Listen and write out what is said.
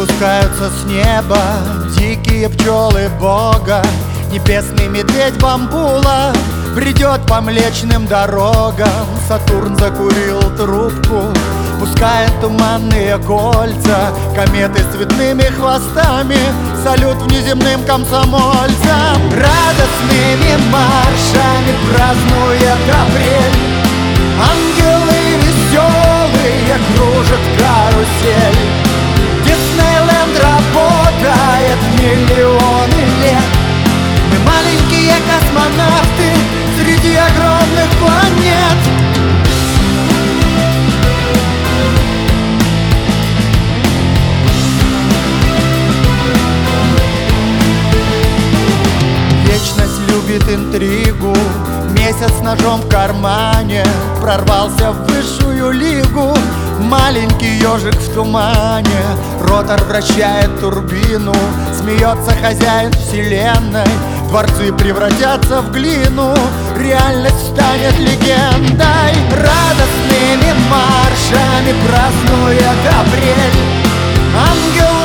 Спускаются с неба дикие пчелы Бога. Небесный медведь бамбула бредет по млечным дорогам. Сатурн закурил трубку, пускает туманные кольца. Кометы с цветными хвостами, салют внеземным комсомольцам. Радостными маршами празднует апрель. Ангелы веселые кружат карусель. Диснейленд работает миллионы лет. Мы маленькие космонавты среди огромных планет. Вечность любит интригу. Месяц с ножом в кармане прорвался в высшую лигу. Маленький ежик в тумане, ротор вращает турбину. Смеется хозяин вселенной, дворцы превратятся в глину. Реальность станет легендой. Радостными маршами празднует апрель. Ангел